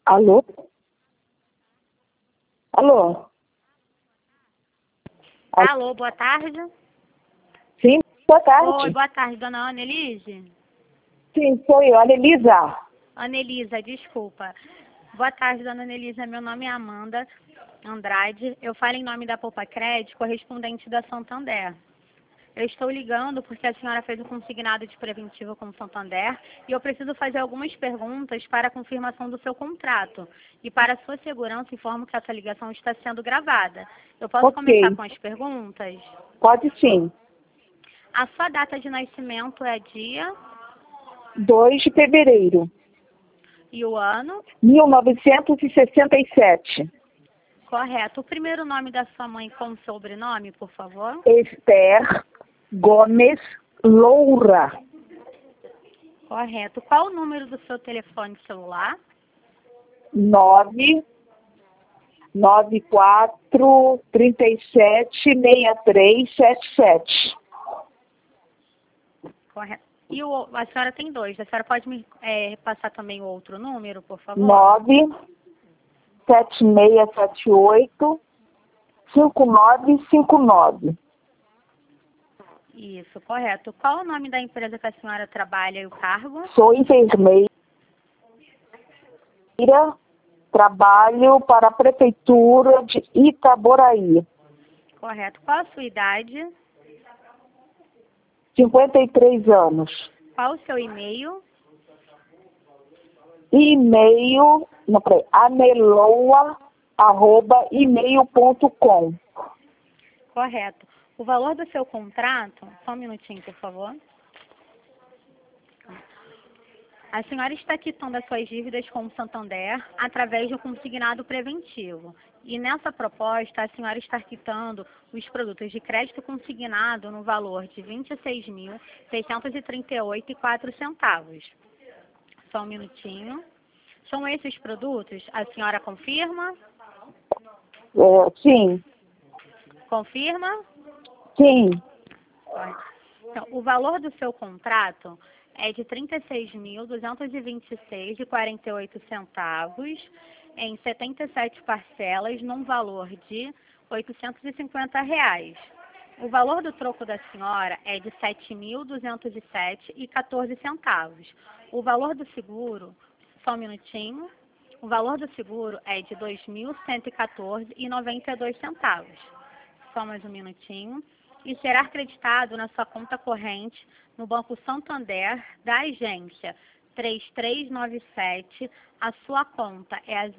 Alô? Alô? Alô, boa tarde. Sim, boa Oi, tarde. boa tarde, dona Annelise. Sim, sou eu, Anelisa. Anelisa, desculpa. Boa tarde, dona Anelisa. Meu nome é Amanda Andrade. Eu falo em nome da Poupa Crédito, correspondente da Santander. Eu estou ligando porque a senhora fez um consignado de preventivo com o Santander e eu preciso fazer algumas perguntas para a confirmação do seu contrato. E para sua segurança, informo que essa ligação está sendo gravada. Eu posso começar Ok, com as perguntas? pode sim. A sua data de nascimento é dia 2 de fevereiro, e o ano? 1967. Correto. O primeiro nome da sua mãe com sobrenome, por favor? Esther Gomes Loura. Correto. Qual o número do seu telefone celular? 994-37-6377. Correto. E a senhora tem dois. A senhora pode me passar também o outro número, por favor? 97678-5959. Isso, correto. Qual o nome da empresa que a senhora trabalha e o cargo? Sou enfermeira, trabalho para a Prefeitura de Itaboraí. Correto. Qual a sua idade? 53 anos. Qual o seu e-mail? E-mail, não, peraí, aneloa@email.com. Correto. O valor do seu contrato, só um minutinho, por favor. A senhora está quitando as suas dívidas com o Santander através do consignado preventivo. E nessa proposta, a senhora está quitando os produtos de crédito consignado no valor de R$ 26.638,04. Só um minutinho. São esses produtos? A senhora confirma? Sim, Confirma? sim, Então, o valor do seu contrato é de R$ 36.226,48 em 77 parcelas, num valor de R$ 850. O valor do troco da senhora é de R$ 7.207,14. O valor do seguro, só um minutinho, o valor do seguro é de R$ 2.114,92. Só mais um minutinho. E será acreditado na sua conta corrente no Banco Santander da agência 3397. A sua conta é a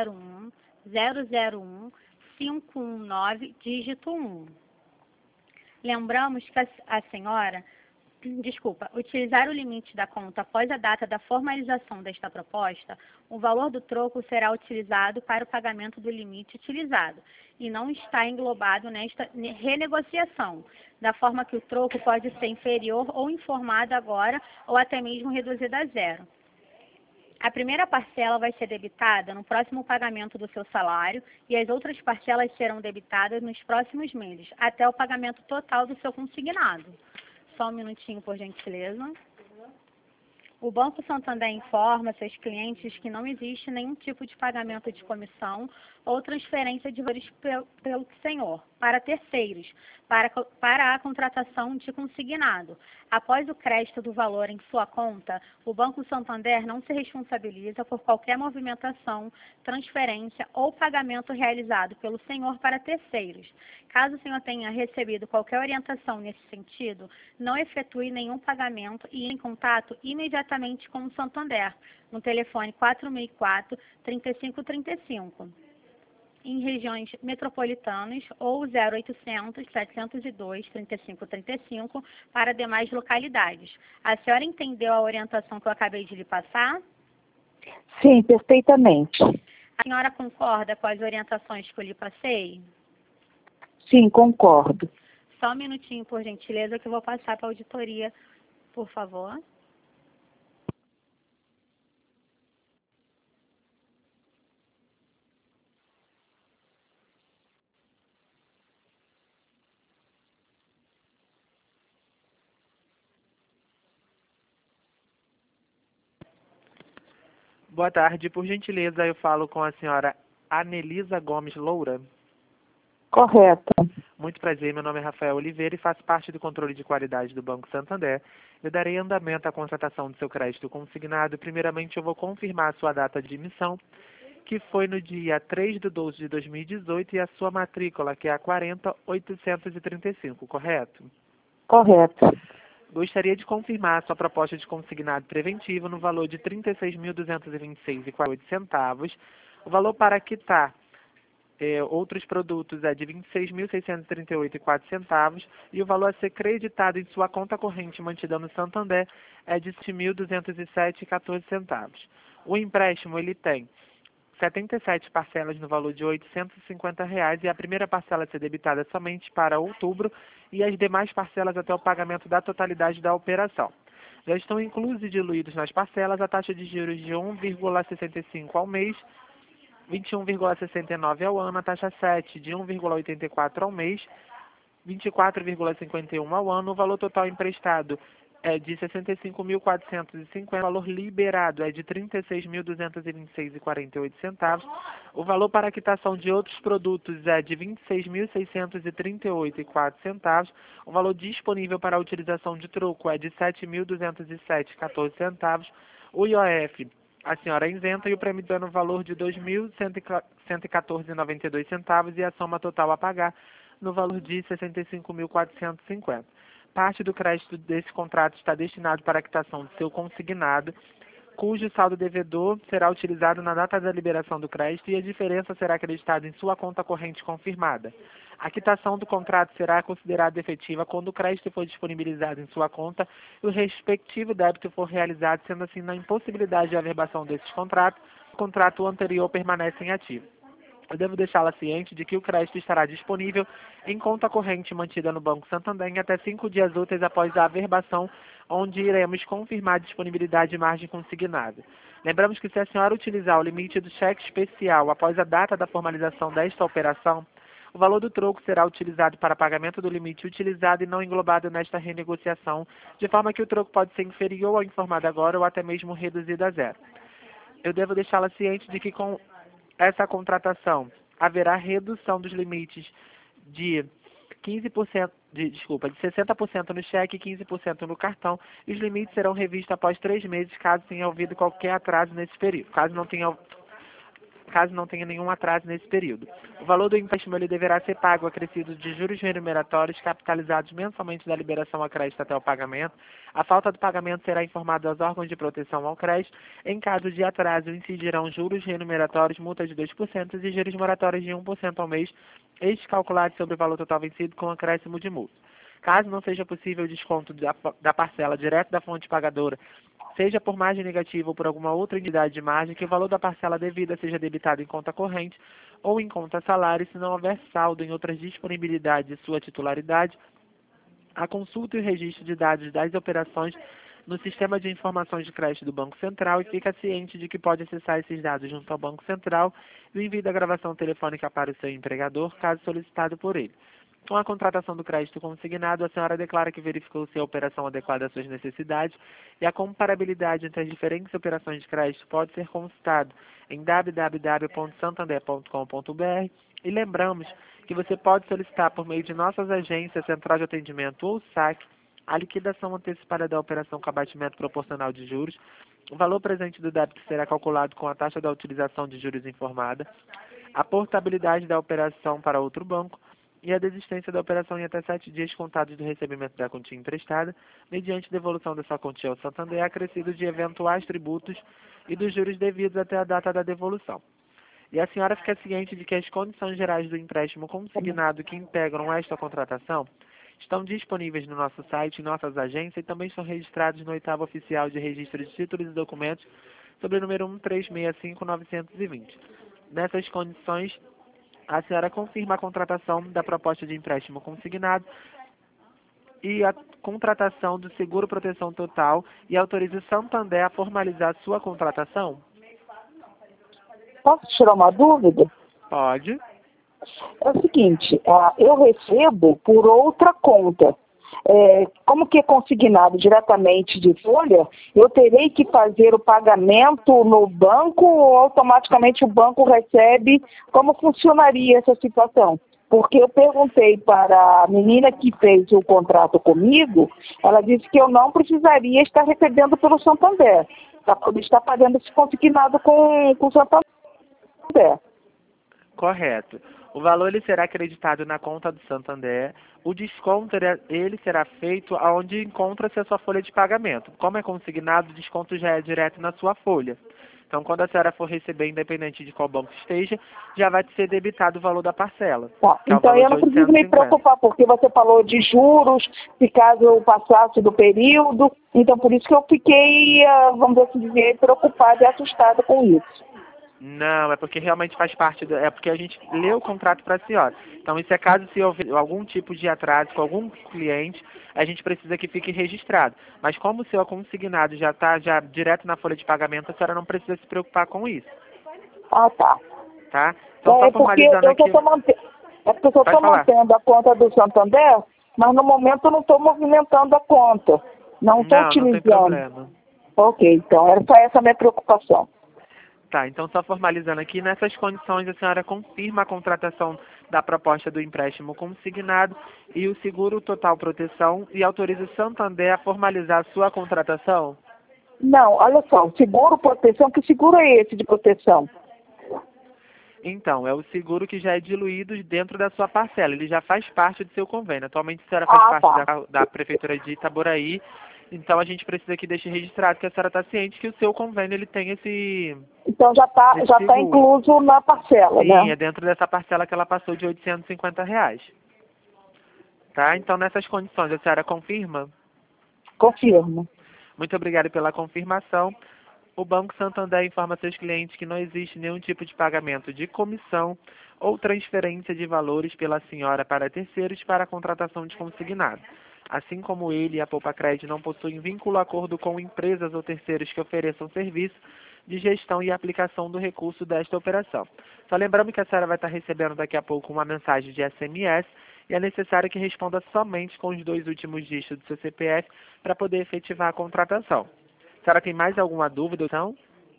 001-001-519, dígito 1. Lembramos que a senhora, utilizar o limite da conta após a data da formalização desta proposta, o valor do troco será utilizado para o pagamento do limite utilizado e não está englobado nesta renegociação, da forma que o troco pode ser inferior ou informado agora ou até mesmo reduzido a zero. A primeira parcela vai ser debitada no próximo pagamento do seu salário e as outras parcelas serão debitadas nos próximos meses, até o pagamento total do seu consignado. Só um minutinho, por gentileza. O Banco Santander informa seus clientes que não existe nenhum tipo de pagamento de comissão ou transferência de valores pelo senhor para terceiros, para a contratação de consignado. Após o crédito do valor em sua conta, o Banco Santander não se responsabiliza por qualquer movimentação, transferência ou pagamento realizado pelo senhor para terceiros. Caso o senhor tenha recebido qualquer orientação nesse sentido, não efetue nenhum pagamento e entre em contato imediatamente com o Santander, no telefone 4004-3535, em regiões metropolitanas, ou 0800-702-3535 para demais localidades. A senhora entendeu a orientação que eu acabei de lhe passar? sim, perfeitamente. A senhora concorda com as orientações que eu lhe passei? Sim, concordo. Só um minutinho, por gentileza, que eu vou passar para a auditoria, por favor. Boa tarde, por gentileza, eu falo com a senhora Anelisa Gomes Loura. Correto. Muito prazer, meu nome é Rafael Oliveira e faço parte do controle de qualidade do Banco Santander. Eu darei andamento à contratação do seu crédito consignado. Primeiramente, eu vou confirmar a sua data de emissão, que foi no dia 3/12 de 2018, e a sua matrícula, que é a 40.835, correto? Correto. Gostaria de confirmar a sua proposta de consignado preventivo no valor de R$ 36.226,48. O valor para quitar outros produtos é de R$ 26.638,04 e o valor a ser creditado em sua conta corrente mantida no Santander é de R$ 7.207,14. O empréstimo ele tem 77 parcelas no valor de R$ 850 e a primeira parcela a ser debitada somente para outubro e as demais parcelas até o pagamento da totalidade da operação. Já estão inclusos e diluídos nas parcelas a taxa de juros de 1,65 ao mês, 21,69 ao ano, a taxa 7 de 1,84 ao mês, 24,51 ao ano, o valor total emprestado é de 65.450, o valor liberado é de 36.226,48, o valor para quitação de outros produtos é de 26.638,04, o valor disponível para a utilização de troco é de 7.207,14, o IOF a senhora é isenta e o prêmio dando valor de R$ 2.114,92 e a soma total a pagar no valor de R$ 65.450. Parte do crédito desse contrato está destinado para a quitação do seu consignado, cujo saldo devedor será utilizado na data da liberação do crédito e a diferença será acreditada em sua conta corrente confirmada. A quitação do contrato será considerada efetiva quando o crédito for disponibilizado em sua conta e o respectivo débito for realizado, sendo assim, na impossibilidade de averbação desses contratos, o contrato anterior permanece em ativo. Eu devo deixá-la ciente de que o crédito estará disponível em conta corrente mantida no Banco Santander em até 5 dias úteis após a averbação, onde iremos confirmar a disponibilidade de margem consignada. Lembramos que se a senhora utilizar o limite do cheque especial após a data da formalização desta operação, o valor do troco será utilizado para pagamento do limite utilizado e não englobado nesta renegociação, de forma que o troco pode ser inferior ao informado agora ou até mesmo reduzido a zero. Eu devo deixá-la ciente de que com essa contratação haverá redução dos limites de 15%, de 60% no cheque e 15% no cartão, e os limites serão revistos após 3 meses, caso tenha havido qualquer atraso nesse período. Caso não tenha nenhum atraso nesse período. O valor do empréstimo ele deverá ser pago acrescido de juros remuneratórios capitalizados mensalmente da liberação a crédito até o pagamento. A falta do pagamento será informada aos órgãos de proteção ao crédito. Em caso de atraso, incidirão juros remuneratórios, multa de 2% e juros moratórios de 1% ao mês, estes calculados sobre o valor total vencido com acréscimo de multa. Caso não seja possível o desconto da parcela direto da fonte pagadora, seja por margem negativa ou por alguma outra unidade de margem, que o valor da parcela devida seja debitado em conta corrente ou em conta salário, se não houver saldo em outras disponibilidades de sua titularidade, a consulta e o registro de dados das operações no Sistema de Informações de Crédito do Banco Central e fica ciente de que pode acessar esses dados junto ao Banco Central e o envio da gravação telefônica para o seu empregador, caso solicitado por ele. Com a contratação do crédito consignado, a senhora declara que verificou se a operação adequada às suas necessidades e a comparabilidade entre as diferentes operações de crédito pode ser consultado em www.santander.com.br e lembramos que você pode solicitar por meio de nossas agências, central de atendimento ou saque, a liquidação antecipada da operação com abatimento proporcional de juros. O valor presente do débito será calculado com a taxa da utilização de juros informada, a portabilidade da operação para outro banco e a desistência da operação em até 7 dias contados do recebimento da quantia emprestada, mediante devolução dessa quantia ao Santander, acrescido de eventuais tributos e dos juros devidos até a data da devolução. E a senhora fica ciente de que as condições gerais do empréstimo consignado que integram esta contratação estão disponíveis no nosso site, em nossas agências, e também estão registrados no 8º Oficial de Registro de Títulos e Documentos, sobre o número 1365920. Nessas condições, a senhora confirma a contratação da proposta de empréstimo consignado e a contratação do seguro proteção total e autoriza o Santander a formalizar sua contratação? Posso tirar uma dúvida? Pode. É o seguinte, eu recebo por outra conta. como que é consignado diretamente de folha, eu terei que fazer o pagamento no banco ou automaticamente o banco recebe? Como funcionaria essa situação? Porque eu perguntei para a menina que fez o contrato comigo, ela disse que eu não precisaria estar recebendo pelo Santander, para poder estar pagando esse consignado com o Santander. Correto. O valor ele será acreditado na conta do Santander. O desconto ele será feito aonde encontra-se a sua folha de pagamento. Como é consignado, o desconto já é direto na sua folha. Então, quando a senhora for receber, independente de qual banco esteja, já vai ser debitado o valor da parcela. Tá. Que é o Então valor eu de não preciso me 850. preocupar, porque você falou de juros, se caso eu passasse do período. Então por isso que eu fiquei, vamos assim dizer, preocupada e assustada com isso. Não, é porque realmente faz parte, é porque a gente leu o contrato para a senhora. Então, isso é caso se houver algum tipo de atraso com algum cliente, a gente precisa que fique registrado. Mas como o seu consignado já está já direto na folha de pagamento, a senhora não precisa se preocupar com isso, Ah, tá. tá? Então, só formalizando aqui... É porque eu só Pode estou falar. mantendo a conta do Santander, mas no momento eu não estou movimentando a conta. Não estou Não, não tem utilizando. problema. Ok, então era só essa a minha preocupação. Tá, então só formalizando aqui, nessas condições a senhora confirma a contratação da proposta do empréstimo consignado e o seguro total proteção e autoriza o Santander a formalizar a sua contratação? Não, olha só, seguro proteção, que seguro é esse de proteção? Então, é o seguro que já é diluído dentro da sua parcela, ele já faz parte do seu convênio. Atualmente a senhora faz parte Tá. da Prefeitura de Itaboraí, então a gente precisa que deixe registrado que a senhora está ciente que o seu convênio ele tem esse Então já tá seguro. incluso na parcela, Sim, né? é dentro dessa parcela que ela passou de R$ 850. Tá? Então, nessas condições, a senhora confirma? Confirmo. Muito obrigado pela confirmação. O Banco Santander informa seus clientes que não existe nenhum tipo de pagamento de comissão ou transferência de valores pela senhora para terceiros para a contratação de consignado. Assim como ele e a Poupa Crédito não possuem vínculo acordo com empresas ou terceiros que ofereçam serviço de gestão e aplicação do recurso desta operação. Só lembrando que a senhora vai estar recebendo daqui a pouco uma mensagem de SMS e é necessário que responda somente com os 2 últimos dígitos do seu CPF para poder efetivar a contratação. A senhora tem mais alguma dúvida, então?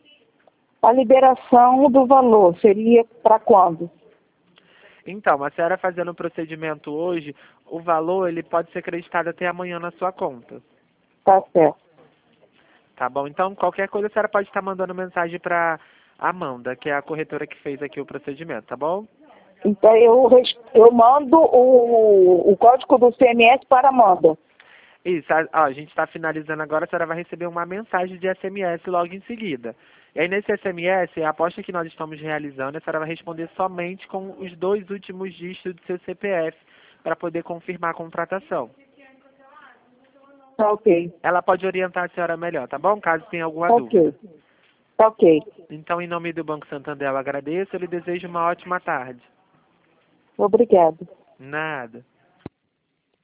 A liberação do valor seria para quando? Então, a senhora fazendo o procedimento hoje, o valor ele pode ser acreditado até amanhã na sua conta. Tá certo. Tá bom? Então, qualquer coisa a senhora pode estar mandando mensagem para Amanda, que é a corretora que fez aqui o procedimento, tá bom? Então eu mando o código do CMS para a Amanda. Isso, a gente está finalizando agora, a senhora vai receber uma mensagem de SMS logo em seguida. E aí nesse SMS, a aposta que nós estamos realizando, a senhora vai responder somente com os 2 últimos dígitos do seu CPF para poder confirmar a contratação. Tá ok. Ela pode orientar a senhora melhor, tá bom? Caso tenha alguma dúvida. Tá ok. Então, em nome do Banco Santander, eu agradeço e lhe desejo uma ótima tarde. Obrigado. Nada.